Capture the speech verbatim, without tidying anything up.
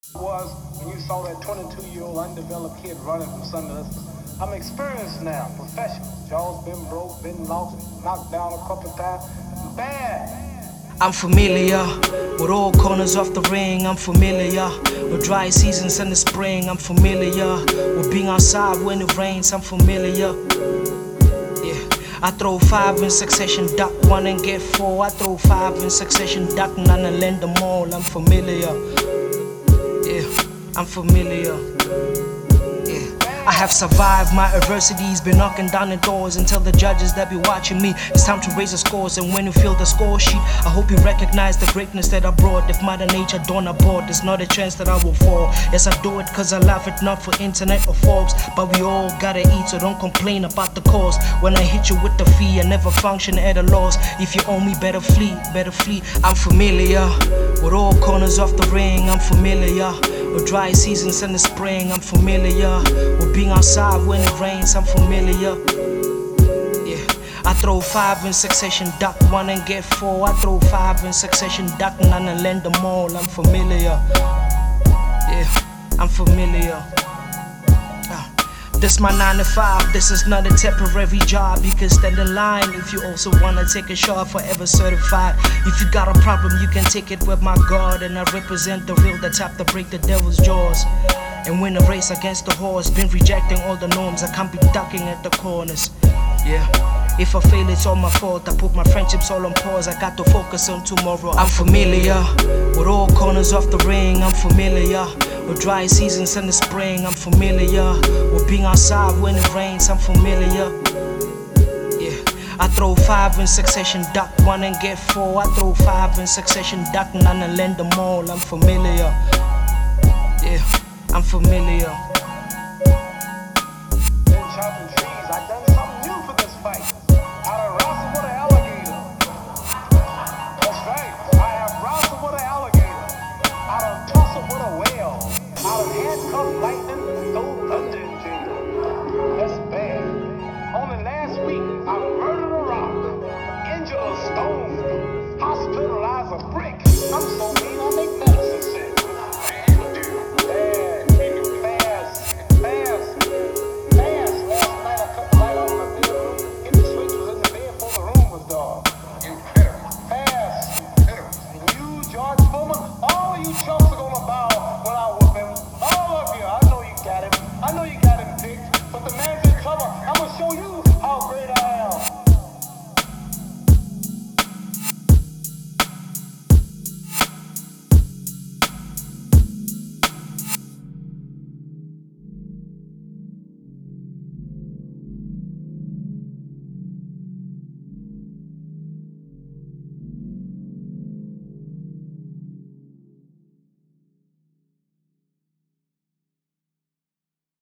Was when you saw that twenty-two-year-old undeveloped kid running from something else. I'm experienced now, professional. Jaw's been broke, been lost, knocked down a couple times. Bad. I'm familiar with all corners of the ring. I'm familiar with dry seasons in the spring. I'm familiar with being outside when it rains. I'm familiar. Yeah, I throw five in succession, duck one and get four. I throw five in succession, duck none and lend them all. I'm familiar. Yeah, I'm familiar. Yeah, I have survived my adversities, been knocking down the doors and tell the judges that be watching me it's time to raise the scores. And when you feel the score sheet, I hope you recognize the greatness that I brought. If Mother Nature don't abort, there's not a chance that I will fall. Yes, I do it cause I love it, not for internet or Forbes, but we all gotta eat, so don't complain about the cost. When I hit you with the fee, I never function at a loss. If you owe me, better flee, better flee. I'm familiar with all corners of the ring. I'm familiar with dry seasons in the spring. I'm familiar with being outside when it rains. I'm familiar. Yeah, I throw five in succession, duck one and get four. I throw five in succession, duck none and lend them all. I'm familiar. Yeah, I'm familiar. This my nine to five, this is not a temporary job. You can stand in line if you also wanna take a shot, forever certified. If you got a problem, you can take it with my God. And I represent the real, the type to break the devil's jaws and win a race against the horse. Been rejecting all the norms, I can't be ducking at the corners. Yeah, if I fail, it's all my fault. I put my friendships all on pause, I got to focus on tomorrow. I'm familiar with all corners of the ring. I'm familiar with dry seasons in the spring. I'm familiar with being outside when it rains. I'm familiar. Yeah, I throw five in succession, duck one and get four. I throw five in succession, duck none and lend them all. I'm familiar. Yeah, I'm familiar. Been chopping trees. I done something new for this fight. I done wrestled with an alligator. That's right. I have wrestled with an alligator. I done tussled with a whale. I done handcuffed lightning. Those